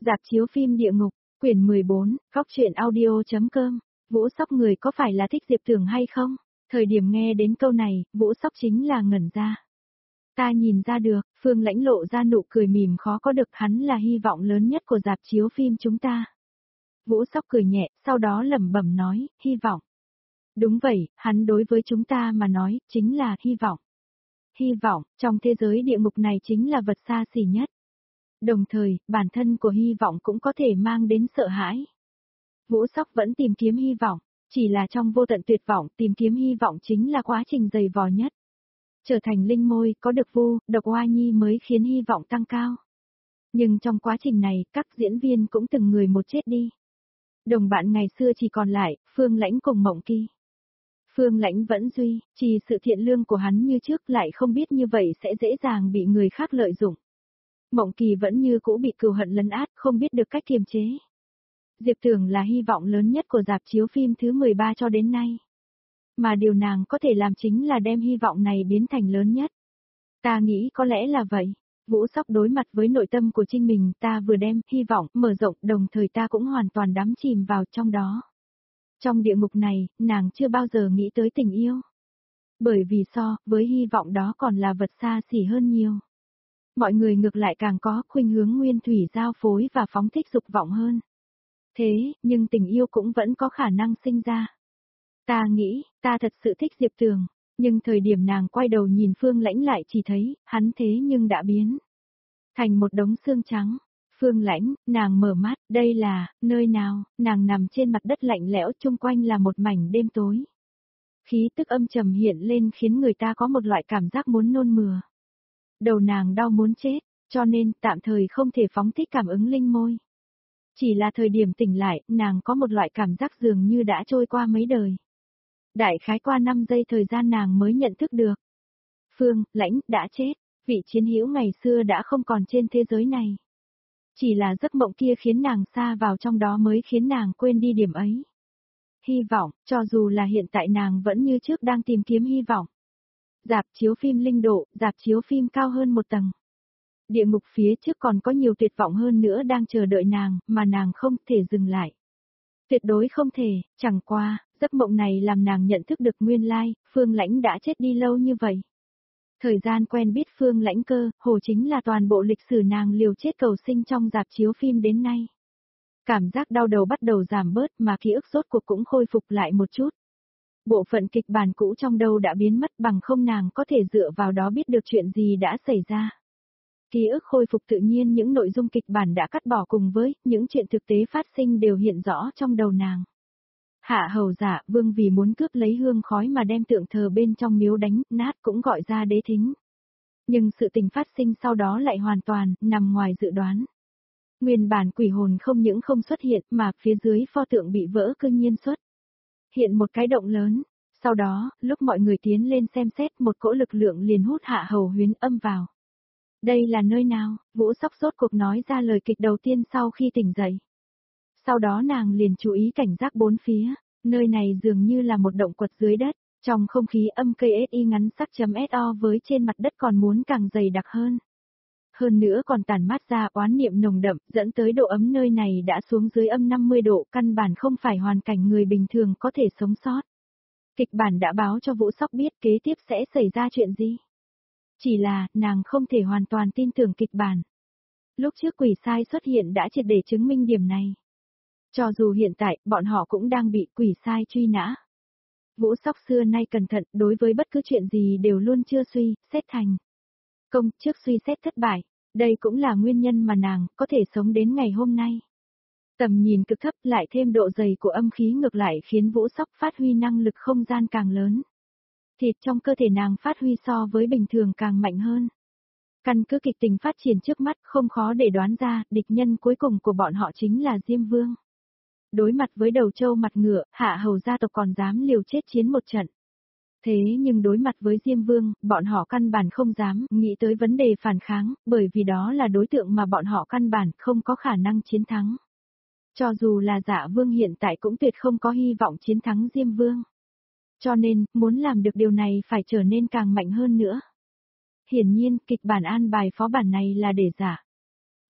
Rạp chiếu phim Địa Ngục, quyển 14, góc truyện audio.com, Vũ Sóc người có phải là thích Diệp Tường hay không? Thời điểm nghe đến câu này, Vũ Sóc chính là ngẩn ra. Ta nhìn ra được, Phương Lãnh lộ ra nụ cười mỉm khó có được, hắn là hy vọng lớn nhất của rạp chiếu phim chúng ta. Vũ Sóc cười nhẹ, sau đó lẩm bẩm nói, hy vọng. Đúng vậy, hắn đối với chúng ta mà nói, chính là hy vọng. Hy vọng, trong thế giới địa ngục này chính là vật xa xỉ nhất. Đồng thời, bản thân của hy vọng cũng có thể mang đến sợ hãi. Vũ Sóc vẫn tìm kiếm hy vọng, chỉ là trong vô tận tuyệt vọng tìm kiếm hy vọng chính là quá trình dày vò nhất. Trở thành linh môi, có được Vu, Độc Oa Nhi mới khiến hy vọng tăng cao. Nhưng trong quá trình này, các diễn viên cũng từng người một chết đi. Đồng bạn ngày xưa chỉ còn lại, Phương Lãnh cùng Mộng Kỳ. Phương Lãnh vẫn duy trì sự thiện lương của hắn như trước, lại không biết như vậy sẽ dễ dàng bị người khác lợi dụng. Mộng Kỳ vẫn như cũ bị cừu hận lấn át, không biết được cách kiềm chế. Diệp Tường là hy vọng lớn nhất của rạp chiếu phim thứ 13 cho đến nay. Mà điều nàng có thể làm chính là đem hy vọng này biến thành lớn nhất. Ta nghĩ có lẽ là vậy. Vũ Sóc đối mặt với nội tâm của chính mình, ta vừa đem hy vọng mở rộng, đồng thời ta cũng hoàn toàn đắm chìm vào trong đó. Trong địa ngục này, nàng chưa bao giờ nghĩ tới tình yêu. Bởi vì so với hy vọng đó còn là vật xa xỉ hơn nhiều. Mọi người ngược lại càng có khuynh hướng nguyên thủy giao phối và phóng thích dục vọng hơn. Thế, nhưng tình yêu cũng vẫn có khả năng sinh ra. Ta nghĩ, ta thật sự thích Diệp Tường, nhưng thời điểm nàng quay đầu nhìn Phương Lãnh lại chỉ thấy, hắn thế nhưng đã biến thành một đống xương trắng. Phương Lãnh, nàng mở mắt, đây là, nơi nào, nàng nằm trên mặt đất lạnh lẽo, chung quanh là một mảnh đêm tối. Khí tức âm trầm hiện lên khiến người ta có một loại cảm giác muốn nôn mửa. Đầu nàng đau muốn chết, cho nên tạm thời không thể phóng thích cảm ứng linh môi. Chỉ là thời điểm tỉnh lại, nàng có một loại cảm giác dường như đã trôi qua mấy đời. Đại khái qua 5 giây thời gian nàng mới nhận thức được. Phương Lãnh đã chết, vị chiến hữu ngày xưa đã không còn trên thế giới này. Chỉ là giấc mộng kia khiến nàng xa vào trong đó mới khiến nàng quên đi điểm ấy. Hy vọng, cho dù là hiện tại nàng vẫn như trước đang tìm kiếm hy vọng. Rạp chiếu phim linh độ, rạp chiếu phim cao hơn một tầng. Địa ngục phía trước còn có nhiều tuyệt vọng hơn nữa đang chờ đợi nàng, mà nàng không thể dừng lại. Tuyệt đối không thể, chẳng qua, giấc mộng này làm nàng nhận thức được nguyên lai, Phương Lãnh đã chết đi lâu như vậy. Thời gian quen biết Phương Lãnh cơ, hồ chính là toàn bộ lịch sử nàng liều chết cầu sinh trong rạp chiếu phim đến nay. Cảm giác đau đầu bắt đầu giảm bớt mà ký ức rốt cuộc cũng khôi phục lại một chút. Bộ phận kịch bản cũ trong đầu đã biến mất, bằng không nàng có thể dựa vào đó biết được chuyện gì đã xảy ra. Ký ức khôi phục tự nhiên, những nội dung kịch bản đã cắt bỏ cùng với những chuyện thực tế phát sinh đều hiện rõ trong đầu nàng. Hạ hầu Dạ Vương vì muốn cướp lấy hương khói mà đem tượng thờ bên trong miếu đánh nát cũng gọi ra đế thính. Nhưng sự tình phát sinh sau đó lại hoàn toàn nằm ngoài dự đoán. Nguyên bản quỷ hồn không những không xuất hiện mà phía dưới pho tượng bị vỡ cương nhiên xuất hiện một cái động lớn. Sau đó, lúc mọi người tiến lên xem xét, một cỗ lực lượng liền hút Hạ Hầu Huyến âm vào. Đây là nơi nào? Vũ Sóc rốt cuộc nói ra lời kịch đầu tiên sau khi tỉnh dậy. Sau đó nàng liền chú ý cảnh giác bốn phía, nơi này dường như là một động quật dưới đất, trong không khí âm KSI ngắn sắc.so với trên mặt đất còn muốn càng dày đặc hơn. Hơn nữa còn tản mát ra oán niệm nồng đậm, dẫn tới độ ấm nơi này đã xuống dưới âm 50 độ, căn bản không phải hoàn cảnh người bình thường có thể sống sót. Kịch bản đã báo cho Vũ Sóc biết kế tiếp sẽ xảy ra chuyện gì. Chỉ là, nàng không thể hoàn toàn tin tưởng kịch bản. Lúc trước quỷ sai xuất hiện đã triệt để chứng minh điểm này. Cho dù hiện tại, bọn họ cũng đang bị quỷ sai truy nã. Vũ Sóc xưa nay cẩn thận, đối với bất cứ chuyện gì đều luôn chưa suy xét thành công, trước suy xét thất bại. Đây cũng là nguyên nhân mà nàng có thể sống đến ngày hôm nay. Tầm nhìn cực thấp lại thêm độ dày của âm khí ngược lại khiến Vũ Sóc phát huy năng lực không gian càng lớn. Thịt trong cơ thể nàng phát huy so với bình thường càng mạnh hơn. Căn cứ kịch tình phát triển trước mắt không khó để đoán ra, địch nhân cuối cùng của bọn họ chính là Diêm Vương. Đối mặt với đầu trâu mặt ngựa, Hạ Hầu gia tộc còn dám liều chết chiến một trận. Thế nhưng đối mặt với Diêm Vương, bọn họ căn bản không dám nghĩ tới vấn đề phản kháng, bởi vì đó là đối tượng mà bọn họ căn bản không có khả năng chiến thắng. Cho dù là Dạ Vương hiện tại cũng tuyệt không có hy vọng chiến thắng Diêm Vương. Cho nên, muốn làm được điều này phải trở nên càng mạnh hơn nữa. Hiển nhiên, kịch bản an bài phó bản này là để giả.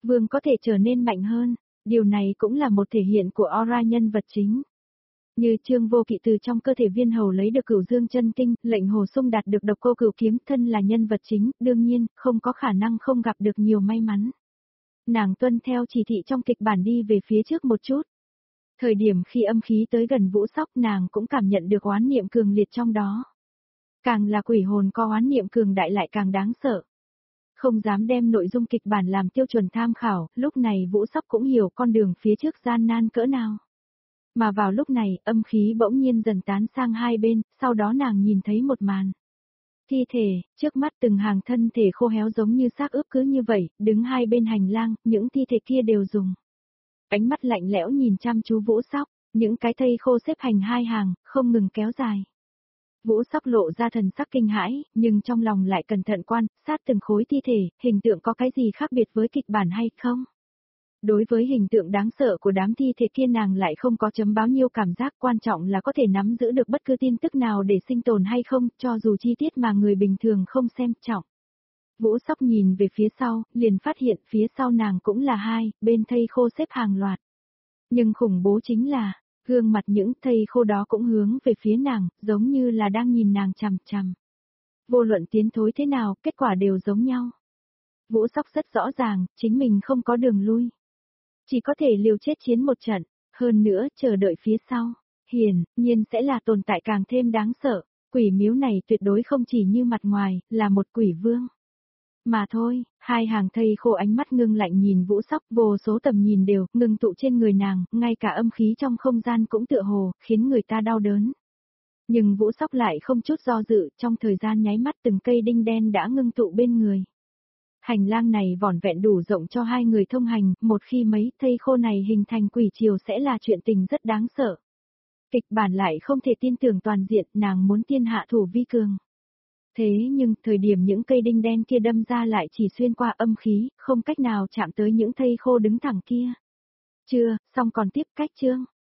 Vương có thể trở nên mạnh hơn, điều này cũng là một thể hiện của aura nhân vật chính. Như Trương Vô Kỵ từ trong cơ thể Viên Hầu lấy được Cửu Dương Chân Kinh, lệnh Hồ Sung đạt được Độc Cô Cửu Kiếm, thân là nhân vật chính, đương nhiên, không có khả năng không gặp được nhiều may mắn. Nàng tuân theo chỉ thị trong kịch bản đi về phía trước một chút. Thời điểm khi âm khí tới gần Vũ Sóc, nàng cũng cảm nhận được oán niệm cường liệt trong đó. Càng là quỷ hồn có oán niệm cường đại lại càng đáng sợ. Không dám đem nội dung kịch bản làm tiêu chuẩn tham khảo, lúc này Vũ Sóc cũng hiểu con đường phía trước gian nan cỡ nào. Mà vào lúc này, âm khí bỗng nhiên dần tán sang hai bên, sau đó nàng nhìn thấy một màn. Thi thể, trước mắt từng hàng thân thể khô héo giống như xác ướp cứ như vậy, đứng hai bên hành lang, những thi thể kia đều dùng ánh mắt lạnh lẽo nhìn chăm chú Vũ Sóc, những cái thây khô xếp thành hai hàng, không ngừng kéo dài. Vũ Sóc lộ ra thần sắc kinh hãi, nhưng trong lòng lại cẩn thận quan sát từng khối thi thể, hình tượng có cái gì khác biệt với kịch bản hay không? Đối với hình tượng đáng sợ của đám thi thể kia nàng lại không có chấm báo nhiêu cảm giác, quan trọng là có thể nắm giữ được bất cứ tin tức nào để sinh tồn hay không, cho dù chi tiết mà người bình thường không xem trọng. Vũ Sóc nhìn về phía sau, liền phát hiện phía sau nàng cũng là hai, bên thây khô xếp hàng loạt. Nhưng khủng bố chính là, gương mặt những thây khô đó cũng hướng về phía nàng, giống như là đang nhìn nàng chằm chằm. Vô luận tiến thối thế nào, kết quả đều giống nhau. Vũ Sóc rất rõ ràng, chính mình không có đường lui. Chỉ có thể liều chết chiến một trận, hơn nữa chờ đợi phía sau, hiển nhiên sẽ là tồn tại càng thêm đáng sợ, quỷ miếu này tuyệt đối không chỉ như mặt ngoài, là một quỷ vương. Mà thôi, hai hàng thây khô ánh mắt ngưng lạnh nhìn Vũ Sóc, vô số tầm nhìn đều ngưng tụ trên người nàng, ngay cả âm khí trong không gian cũng tựa hồ, khiến người ta đau đớn. Nhưng Vũ Sóc lại không chút do dự, trong thời gian nháy mắt từng cây đinh đen đã ngưng tụ bên người. Hành lang này vỏn vẹn đủ rộng cho hai người thông hành, một khi mấy thây khô này hình thành quỷ triều sẽ là chuyện tình rất đáng sợ. Kịch bản lại không thể tin tưởng toàn diện, nàng muốn tiên hạ thủ vi cường. Thế nhưng, thời điểm những cây đinh đen kia đâm ra lại chỉ xuyên qua âm khí, không cách nào chạm tới những thây khô đứng thẳng kia. Chưa, xong còn tiếp cách chương.